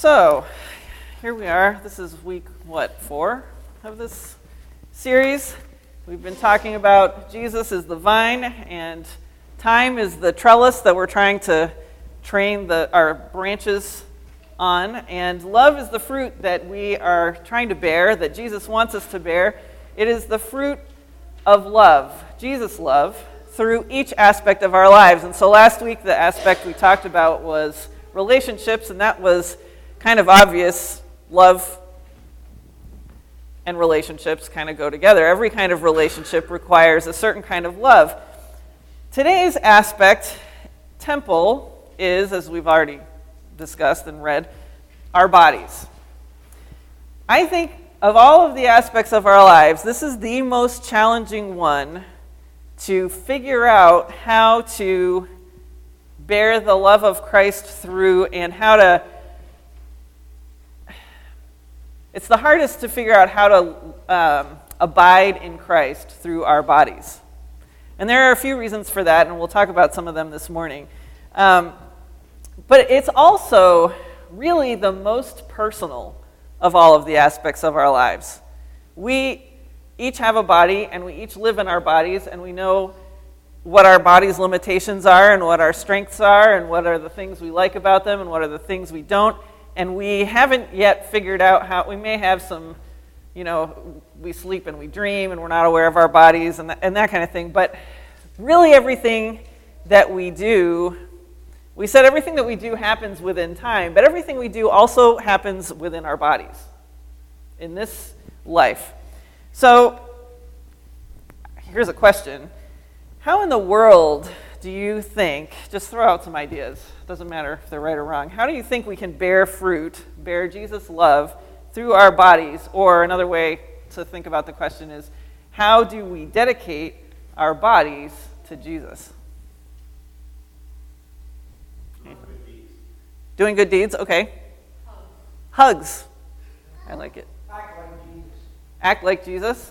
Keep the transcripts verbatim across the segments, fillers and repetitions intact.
So, here we are. This is week, what, four of this series. We've been talking about Jesus is the vine, and time is the trellis that we're trying to train the, our branches on, and love is the fruit that we are trying to bear, that Jesus wants us to bear. It is the fruit of love, Jesus' love, through each aspect of our lives. And so last week, the aspect we talked about was relationships, and that was kind of obvious. Love and relationships kind of go together. Every kind of relationship requires a certain kind of love. Today's aspect, temple, is, as we've already discussed and read, our bodies. I think of all of the aspects of our lives, this is the most challenging one to figure out how to bear the love of Christ through, and how to It's the hardest to figure out how to um, abide in Christ through our bodies. And there are a few reasons for that, and we'll talk about some of them this morning. Um, but it's also really the most personal of all of the aspects of our lives. We each have a body, and we each live in our bodies, and we know what our body's limitations are, and what our strengths are, and what are the things we like about them, and what are the things we don't. And we haven't yet figured out how, we may have some, you know, we sleep and we dream and we're not aware of our bodies and that, and that kind of thing. But really everything that we do, we said everything that we do happens within time, but everything we do also happens within our bodies in this life. So here's a question. How in the world do you think, just throw out some ideas, doesn't matter if they're right or wrong, how do you think we can bear fruit, bear Jesus' love through our bodies? Or another way to think about the question is, how do we dedicate our bodies to Jesus? Doing good deeds. Doing good deeds, okay. Hugs. Hugs. I like it. Act like Jesus. Act like Jesus.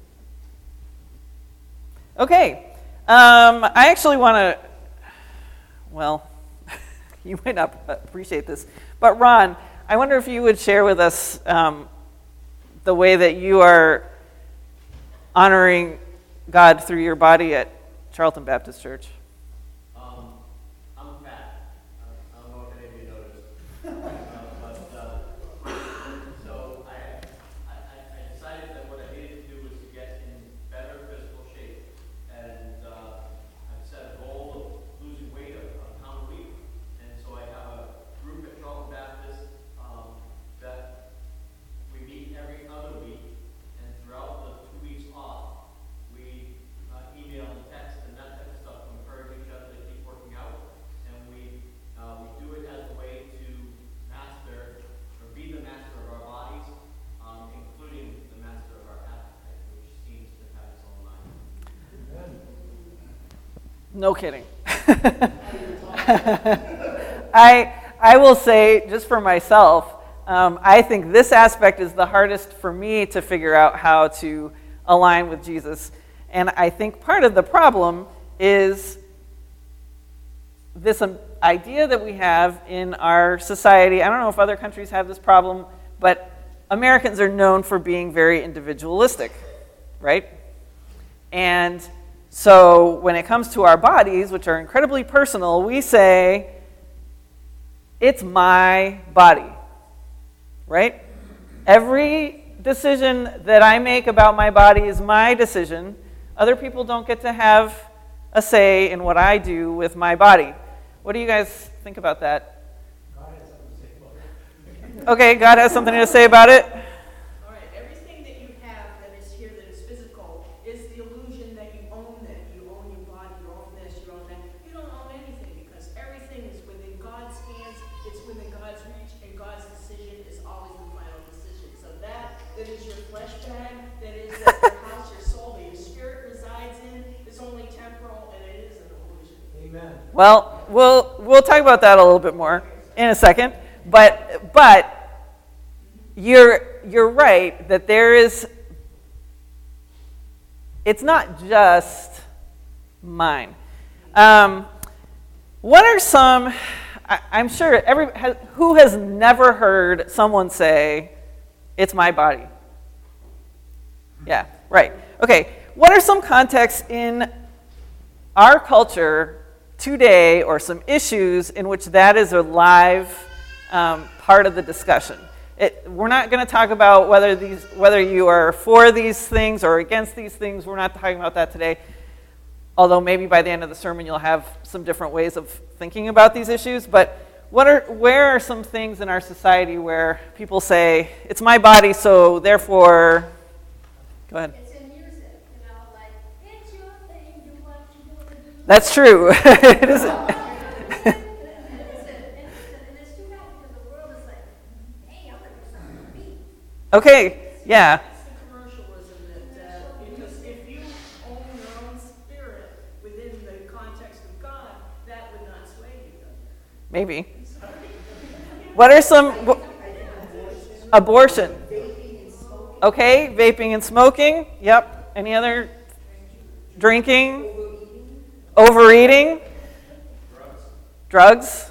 Okay. Um, I actually want to, well, you might not appreciate this, but Ron, I wonder if you would share with us um, the way that you are honoring God through your body at Charlton Baptist Church. Um, I'm fat. I don't know if any of you noticed. uh, but, uh, so I, I, I decided that what I needed to do was to get in better physical shape. And uh, I've set a goal of losing weight a, a pound a week. And so I have a group at Charlton Baptist um, that we meet every other week. And throughout the two weeks off, we uh, email and text and that type of stuff to encourage each other to keep working out. And we uh, we do it as a way to master or be the master of our bodies, um, including the master of our appetite, which seems to have its own mind. No kidding. I I will say, just for myself, um, I think this aspect is the hardest for me to figure out how to align with Jesus. And I think part of the problem is this um, idea that we have in our society. I don't know if other countries have this problem, but Americans are known for being very individualistic, right? And so when it comes to our bodies, which are incredibly personal, we say, it's my body, right? Every decision that I make about my body is my decision. Other people don't get to have a say in what I do with my body. What do you guys think about that? God has something to say about it. Okay, God has something to say about it. All right, everything that you have that is here that is physical is the illusion that you own that. You own your body, you own this, you own that. You don't own anything because everything is within God's hands, it's within God's reach, and God's decision is always the final decision. So that, that is your flesh bag, that is the house your soul, that your spirit resides in, is only temporal, and it is an illusion. Amen. Well, we'll we'll talk about that a little bit more in a second. But but you're you're right that there is. It's not just mine. Um, what are some I, I'm sure every has, who has never heard someone say, "It's my body"? Yeah, right. Okay, what are some contexts in our culture today, or some issues in which that is a live um, part of the discussion? It, we're not going to talk about whether these, whether you are for these things or against these things. We're not talking about that today. Although maybe by the end of the sermon you'll have some different ways of thinking about these issues. But what are, where are some things in our society where people say, "It's my body, so therefore," go ahead. It's in music, you know, like, it's your thing, do what you do, do. That's true. It is. And it's, and it's too bad because the world is like, hey, I'm gonna do something for me. Okay, yeah. It's the commercialism that, uh, because if you own your own spirit within the context of God, that would not sway you, does it? Maybe. What are some... wh- abortion. Okay, vaping and smoking. Yep. Any other? Drinking. Overeating. Drugs.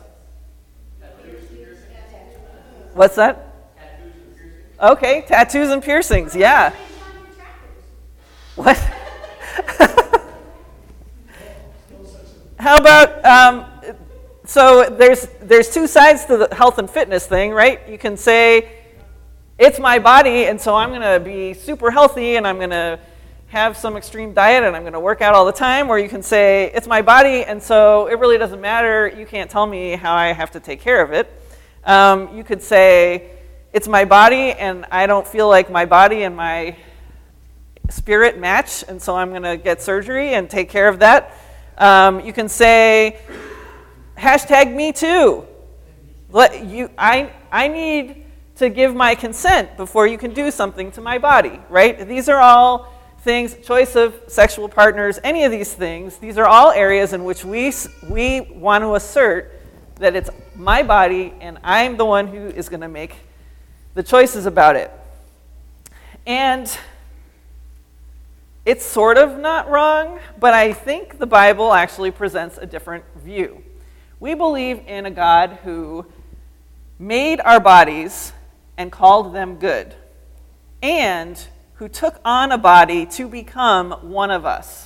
What's that? Okay, tattoos and piercings. Yeah. What? How about, um, so there's there's two sides to the health and fitness thing, right? You can say, "It's my body, and so I'm going to be super healthy, and I'm going to have some extreme diet, and I'm going to work out all the time." Or you can say, "It's my body, and so it really doesn't matter. You can't tell me how I have to take care of it." Um, you could say, "It's my body, and I don't feel like my body and my spirit match, and so I'm going to get surgery and take care of that." Um, you can say, hashtag me too. Let you, I, I need to give my consent before you can do something to my body, right? These are all things, choice of sexual partners, any of these things, these are all areas in which we, we want to assert that it's my body and I'm the one who is going to make the choices about it. And it's sort of not wrong, but I think the Bible actually presents a different view. We believe in a God who made our bodies and called them good, and who took on a body to become one of us.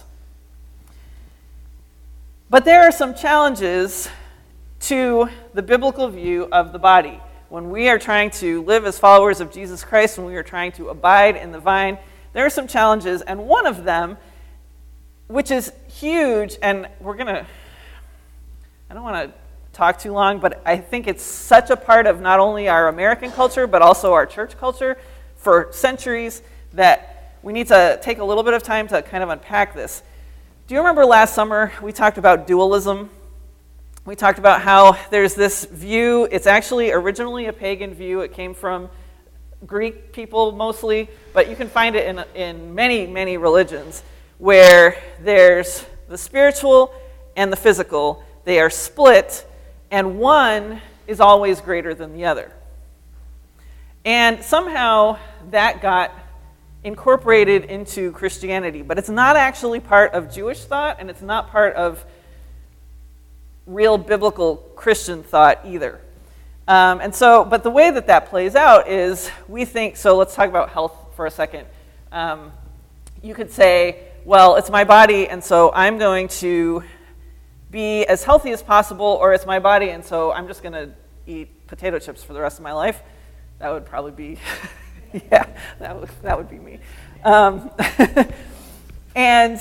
But there are some challenges to the biblical view of the body. When we are trying to live as followers of Jesus Christ, when we are trying to abide in the vine, there are some challenges, and one of them, which is huge, and we're going to, I don't want to talk too long, but I think it's such a part of not only our American culture, but also our church culture for centuries, that we need to take a little bit of time to kind of unpack this. Do you remember last summer we talked about dualism? We talked about how there's this view, it's actually originally a pagan view, it came from Greek people mostly, but you can find it in, in many, many religions, where there's the spiritual and the physical. They are split, and one is always greater than the other. And somehow that got incorporated into Christianity, but it's not actually part of Jewish thought, and it's not part of real biblical Christian thought either. Um, and so, but the way that that plays out is we think, so let's talk about health for a second. Um, you could say, well, it's my body, and so I'm going to be as healthy as possible, or it's my body, and so I'm just going to eat potato chips for the rest of my life. That would probably be, yeah, that would, that would be me. Um, and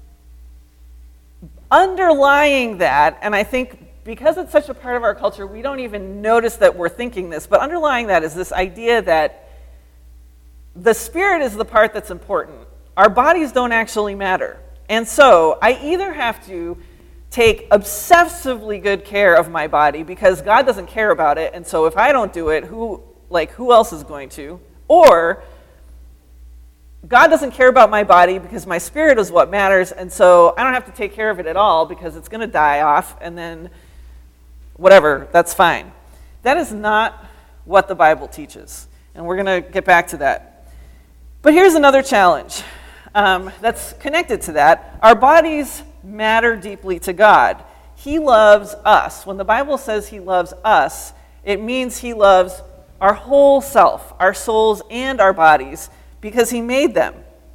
underlying that, and I think because it's such a part of our culture, we don't even notice that we're thinking this, but underlying that is this idea that the spirit is the part that's important. Our bodies don't actually matter. And so I either have to take obsessively good care of my body because God doesn't care about it, and so if I don't do it, who like who else is going to? Or God doesn't care about my body because my spirit is what matters, and so I don't have to take care of it at all because it's going to die off, and then whatever, that's fine. That is not what the Bible teaches, and we're going to get back to that. But here's another challenge um, that's connected to that. Our bodies matter deeply to God. he loves us. When the Bible says he loves us, it means he loves our whole self, our souls and our bodies, because he made them.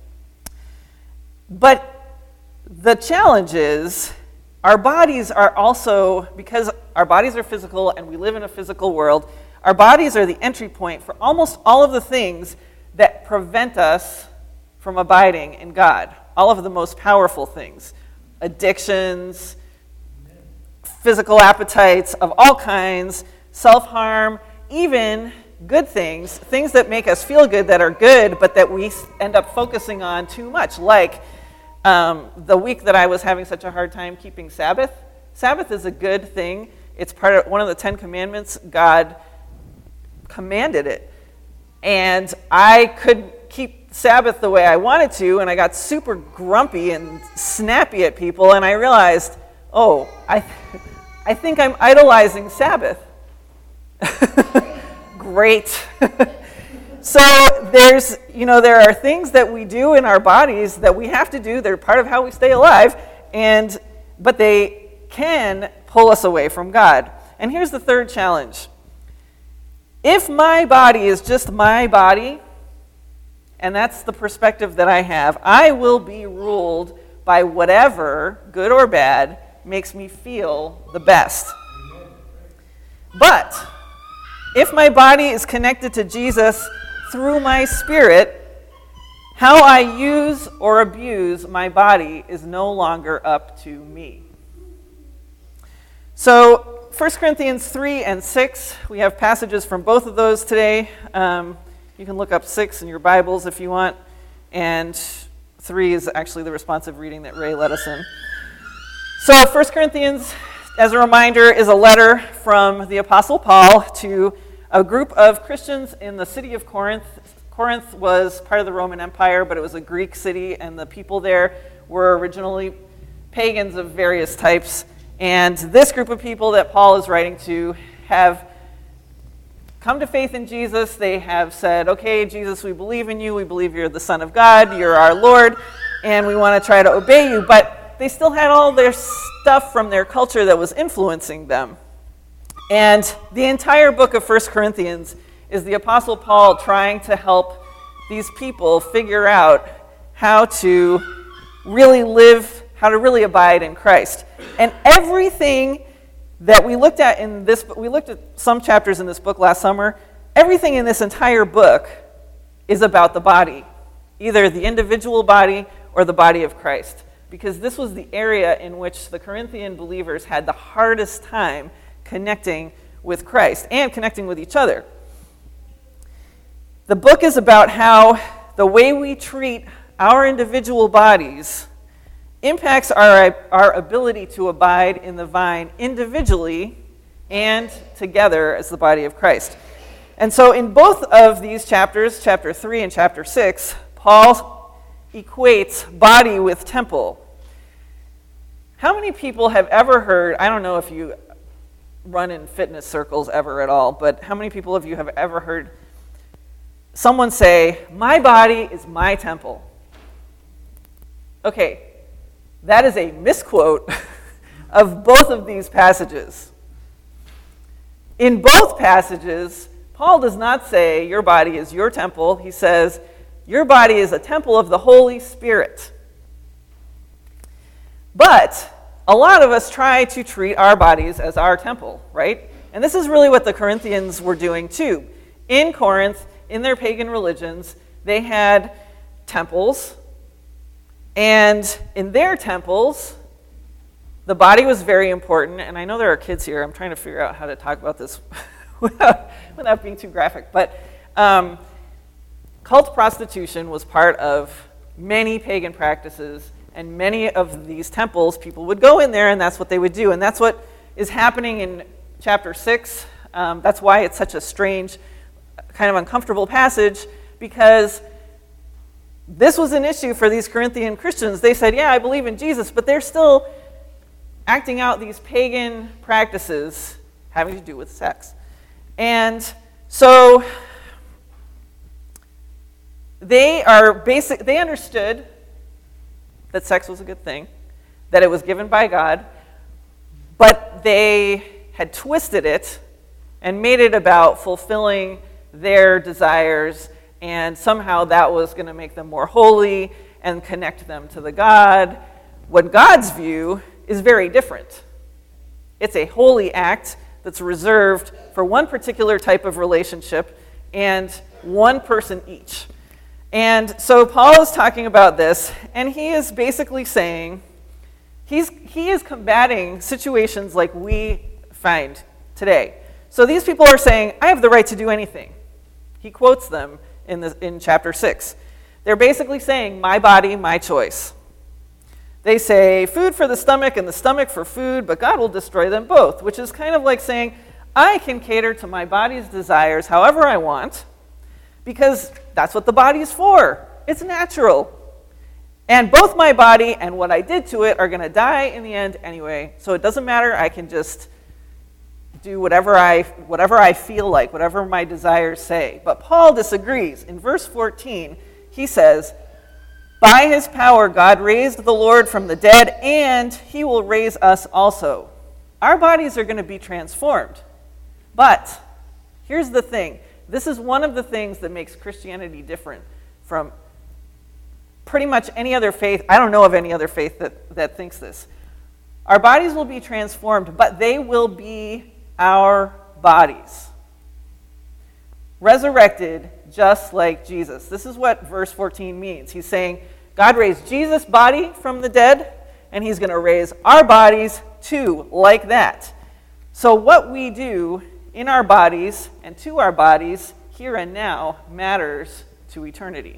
But the challenge is, our bodies are also, because our bodies are physical and we live in a physical world, our bodies are the entry point for almost all of the things that prevent us from abiding in God. All of the most powerful things. Addictions, physical appetites of all kinds, self-harm, even good things, things that make us feel good that are good, but that we end up focusing on too much, like um, the week that I was having such a hard time keeping Sabbath. Sabbath is a good thing. It's part of one of the Ten Commandments. God commanded it. And I could keep Sabbath the way I wanted to, and I got super grumpy and snappy at people, and I realized, oh, I, I think I'm idolizing Sabbath. Great. So there's, you know, there are things that we do in our bodies that we have to do. They're part of how we stay alive, and but they can pull us away from God. And here's the third challenge. If my body is just my body, and that's the perspective that I have, I will be ruled by whatever, good or bad, makes me feel the best. But if my body is connected to Jesus through my spirit, how I use or abuse my body is no longer up to me. So First Corinthians three and six, we have passages from both of those today. Um, you can look up six in your Bibles if you want, and three is actually the responsive reading that Ray led us in. So First Corinthians, as a reminder, is a letter from the Apostle Paul to a group of Christians in the city of Corinth. Corinth was part of the Roman Empire, but it was a Greek city, and the people there were originally pagans of various types. And this group of people that Paul is writing to have come to faith in Jesus. They have said, okay, Jesus, we believe in you. We believe you're the Son of God. You're our Lord, and we want to try to obey you. But they still had all their stuff from their culture that was influencing them. And the entire book of First Corinthians is the Apostle Paul trying to help these people figure out how to really live, how to really abide in Christ. And everything that we looked at in this, we looked at some chapters in this book last summer, everything in this entire book is about the body, either the individual body or the body of Christ. Because this was the area in which the Corinthian believers had the hardest time connecting with Christ and connecting with each other. The book is about how the way we treat our individual bodies impacts our, our ability to abide in the vine individually and together as the body of Christ. And so in both of these chapters, chapter three and chapter six, Paul equates body with temple. How many people have ever heard, I don't know if you run in fitness circles ever at all, but how many people of you have ever heard someone say, my body is my temple? Okay, that is a misquote of both of these passages. In both passages, Paul does not say your body is your temple. He says your body is a temple of the Holy Spirit. But a lot of us try to treat our bodies as our temple, right? And this is really what the Corinthians were doing too. In Corinth, in their pagan religions, they had temples. And in their temples, the body was very important. And I know there are kids here. I'm trying to figure out how to talk about this without, without being too graphic. But um, cult prostitution was part of many pagan practices. And many of these temples, people would go in there, and that's what they would do. And that's what is happening in chapter six. Um, that's why it's such a strange, kind of uncomfortable passage, because this was an issue for these Corinthian Christians. They said, yeah, I believe in Jesus, but they're still acting out these pagan practices having to do with sex. And so they are basic, they understood that sex was a good thing, that it was given by God, but they had twisted it and made it about fulfilling their desires, and somehow that was going to make them more holy and connect them to the God, when God's view is very different. It's a holy act that's reserved for one particular type of relationship and one person each. And so Paul is talking about this, and he is basically saying, he's, he is combating situations like we find today. So these people are saying, I have the right to do anything. He quotes them in, the, in chapter six. They're basically saying, my body, my choice. They say, food for the stomach and the stomach for food, but God will destroy them both, which is kind of like saying, I can cater to my body's desires however I want, because that's what the body is for. It's natural. And both my body and what I did to it are going to die in the end anyway, so it doesn't matter. I can just do whatever I, whatever I feel like, whatever my desires say. But Paul disagrees. In verse fourteen, he says, by his power God raised the Lord from the dead, and he will raise us also. Our bodies are going to be transformed. But here's the thing. This is one of the things that makes Christianity different from pretty much any other faith. I don't know of any other faith that, that thinks this. Our bodies will be transformed, but they will be our bodies. Resurrected just like Jesus. This is what verse fourteen means. He's saying God raised Jesus' body from the dead, and he's going to raise our bodies too, like that. So what we do in our bodies and to our bodies here and now matters to eternity.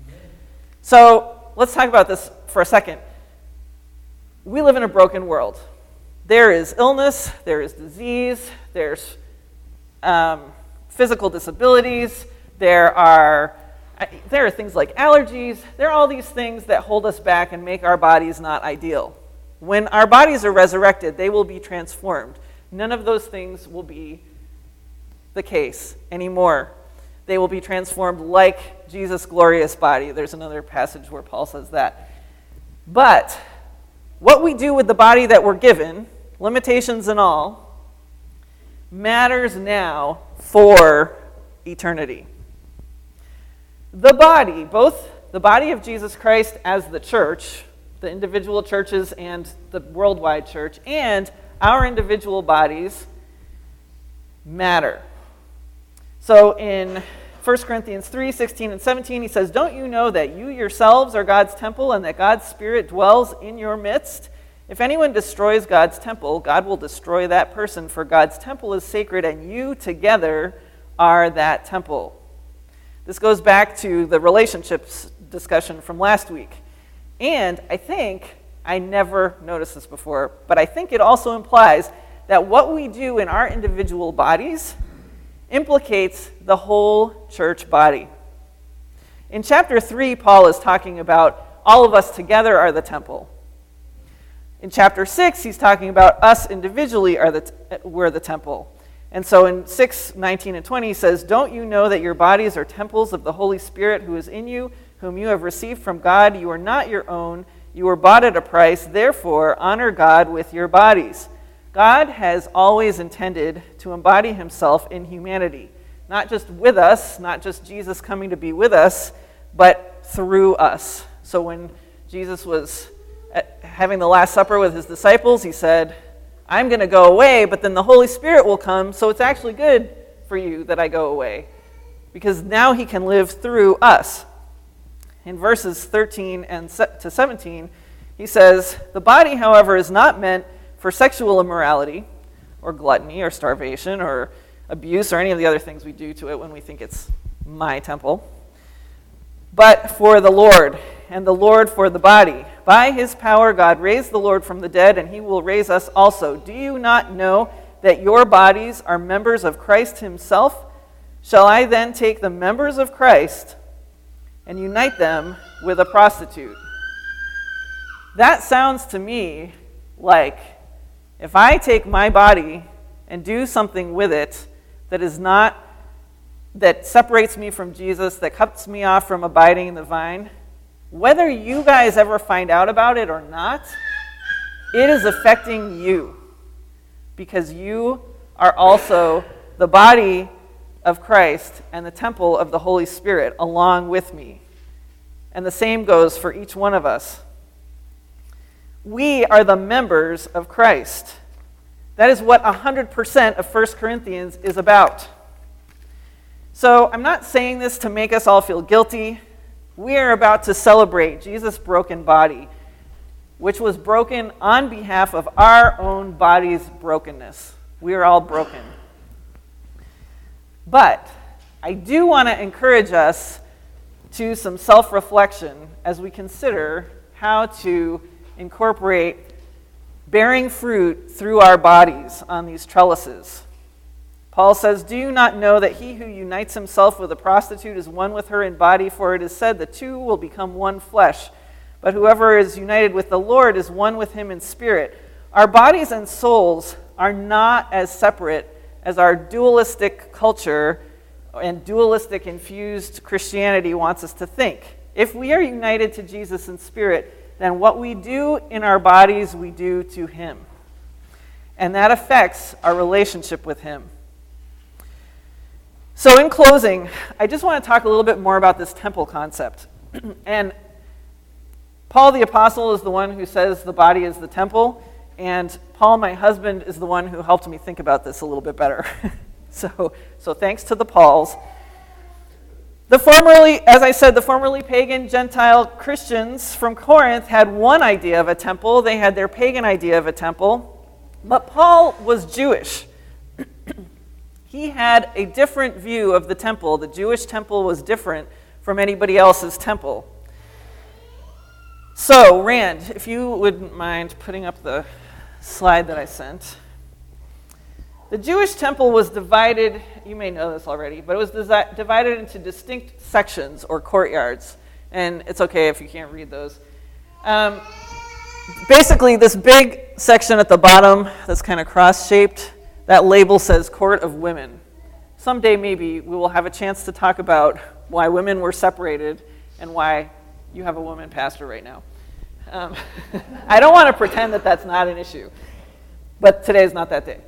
So let's talk about this for a second. We live in a broken world. There is illness, there is disease, there's um, physical disabilities, there are, there are things like allergies, there are all these things that hold us back and make our bodies not ideal. When our bodies are resurrected, they will be transformed. None of those things will be the case anymore. They will be transformed like Jesus' glorious body. There's another passage where Paul says that. But what we do with the body that we're given, limitations and all, matters now for eternity. The body, both the body of Jesus Christ as the church, the individual churches and the worldwide church, and our individual bodies matter. So in First Corinthians three, sixteen and seventeen, he says, don't you know that you yourselves are God's temple and that God's Spirit dwells in your midst? If anyone destroys God's temple, God will destroy that person, for God's temple is sacred, and you together are that temple. This goes back to the relationships discussion from last week. And I think, I never noticed this before, but I think it also implies that what we do in our individual bodies implicates the whole church body. In chapter three, Paul is talking about all of us together are the temple. In chapter six, he's talking about us individually are the t- we're the temple. And so in six, nineteen, and twenty, he says, don't you know that your bodies are temples of the Holy Spirit who is in you, whom you have received from God? You are not your own. You were bought at a price. Therefore, honor God with your bodies. God has always intended to embody himself in humanity, not just with us, not just Jesus coming to be with us, but through us. So when Jesus was at having the Last Supper with his disciples, he said, I'm going to go away, but then the Holy Spirit will come, so it's actually good for you that I go away, because now he can live through us. In verses thirteen and to seventeen, he says, the body, however, is not meant for sexual immorality or gluttony or starvation or abuse or any of the other things we do to it when we think it's my temple, but for the Lord, and the Lord for the body. By his power God raised the Lord from the dead, and he will raise us also. Do you not know that your bodies are members of Christ himself? Shall I then take the members of Christ and unite them with a prostitute? That sounds to me like if I take my body and do something with it that is not, that separates me from Jesus, that cuts me off from abiding in the vine, whether you guys ever find out about it or not, it is affecting you. because you are also the body of Christ and the temple of the Holy Spirit along with me. And the same goes for each one of us. We are the members of Christ. That is what one hundred percent of First Corinthians is about. So I'm not saying this to make us all feel guilty. We are about to celebrate Jesus' broken body, which was broken on behalf of our own body's brokenness. We are all broken. But I do want to encourage us to some self-reflection as we consider how to incorporate bearing fruit through our bodies on these trellises. Paul says, "Do you not know that he who unites himself with a prostitute is one with her in body? For it is said, the two will become one flesh. But whoever is united with the Lord is one with him in spirit." Our bodies and souls are not as separate as our dualistic culture and dualistic infused Christianity wants us to think. If we are united to Jesus in spirit, then what we do in our bodies, we do to him. And that affects our relationship with him. So in closing, I just want to talk a little bit more about this temple concept. And Paul the Apostle is the one who says the body is the temple, and Paul, my husband, is the one who helped me think about this a little bit better. so, so thanks to the Pauls. The formerly, as I said, the formerly pagan Gentile Christians from Corinth had one idea of a temple. They had their pagan idea of a temple. But Paul was Jewish. He had a different view of the temple. The Jewish temple was different from anybody else's temple. So, Rand, if you wouldn't mind putting up the slide that I sent. The Jewish temple was divided, you may know this already, but it was desi- divided into distinct sections or courtyards. And it's okay if you can't read those. Um, basically, this big section at the bottom that's kind of cross-shaped, that label says Court of Women. Someday maybe we will have a chance to talk about why women were separated and why you have a woman pastor right now. Um, I don't want to pretend that that's not an issue, but today is not that day.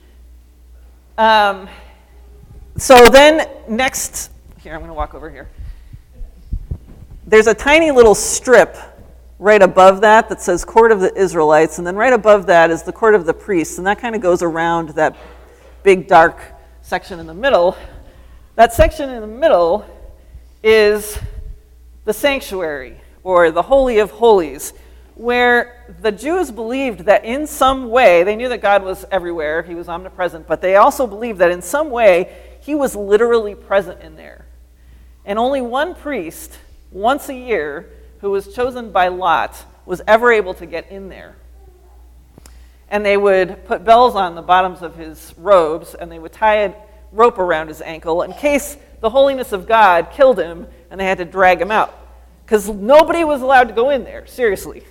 Um, so then next, here, I'm going to walk over here. There's a tiny little strip right above that that says Court of the Israelites, and then right above that is the Court of the Priests, and that kind of goes around that big dark section in the middle. That section in the middle is the sanctuary, or the Holy of Holies, where the Jews believed that in some way, they knew that God was everywhere, he was omnipresent, but they also believed that in some way, he was literally present in there. And only one priest, once a year, who was chosen by lot, was ever able to get in there. And they would put bells on the bottoms of his robes, and they would tie a rope around his ankle in case the holiness of God killed him and they had to drag him out. Because nobody was allowed to go in there, seriously.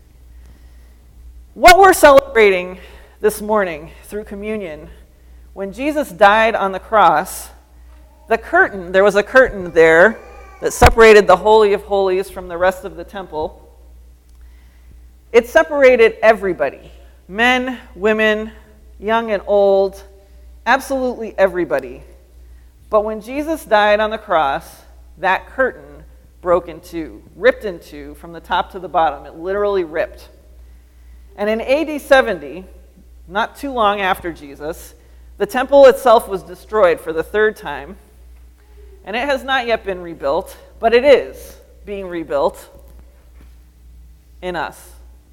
What we're celebrating this morning through communion, when Jesus died on the cross, the curtain, there was a curtain there that separated the Holy of Holies from the rest of the temple. It separated everybody, men, women, young and old, absolutely everybody. But when Jesus died on the cross, that curtain broke in two, ripped in two from the top to the bottom. It literally ripped. And in A D seventy, not too long after Jesus, the temple itself was destroyed for the third time. And it has not yet been rebuilt, but it is being rebuilt in us.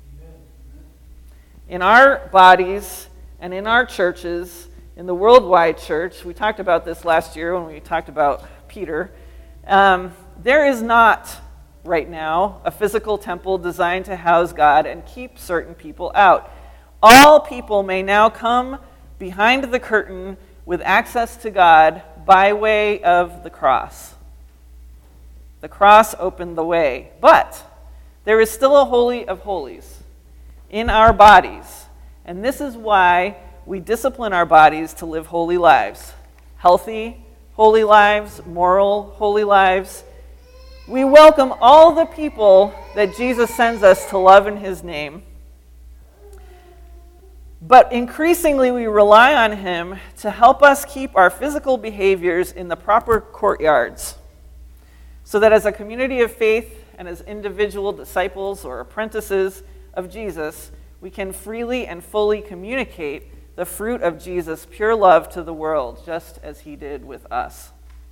In our bodies and in our churches, in the worldwide church. We talked about this last year when we talked about Peter. Um, there is not right now a physical temple designed to house God and keep certain people out. All people may now come behind the curtain with access to God by way of the cross. The cross opened the way, but there is still a holy of holies in our bodies, and this is why we discipline our bodies to live holy lives, healthy, holy lives, moral, holy lives. We welcome all the people that Jesus sends us to love in his name. But increasingly, we rely on him to help us keep our physical behaviors in the proper courtyards, so that as a community of faith and as individual disciples or apprentices of Jesus, we can freely and fully communicate the fruit of Jesus' pure love to the world, just as he did with us.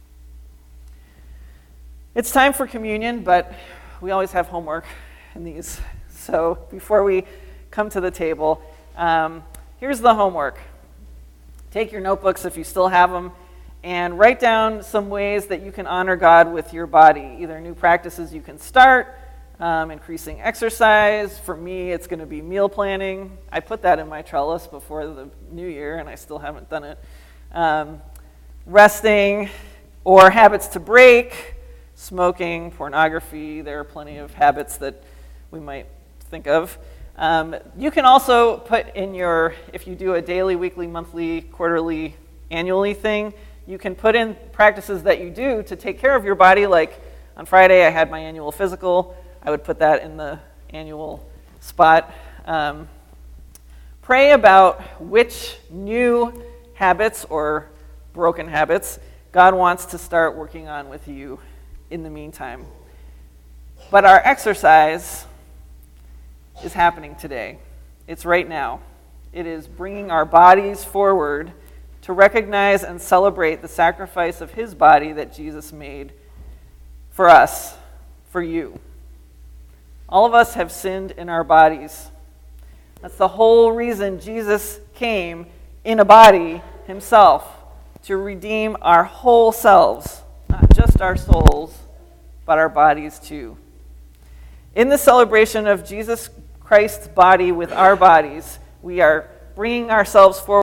It's time for communion, but we always have homework in these. So before we come to the table, um, here's the homework. Take your notebooks if you still have them, and write down some ways that you can honor God with your body, either new practices you can start, um, increasing exercise. For me, it's going to be meal planning. I put that in my trellis before the new year, and I still haven't done it. Um, resting, or habits to break, smoking, pornography. There are plenty of habits that we might think of. Um, you can also put in your, if you do a daily, weekly, monthly, quarterly, annually thing, you can put in practices that you do to take care of your body. Like on Friday, I had my annual physical. I would put that in the annual spot. Um, pray about which new habits or broken habits God wants to start working on with you in the meantime. But our exercise is happening today. It's right now. It is bringing our bodies forward to recognize and celebrate the sacrifice of his body that Jesus made for us, for you. All of us have sinned in our bodies. That's the whole reason Jesus came in a body himself, to redeem our whole selves, not just our souls, but our bodies too. In the celebration of Jesus Christ's body with our bodies, we are bringing ourselves forward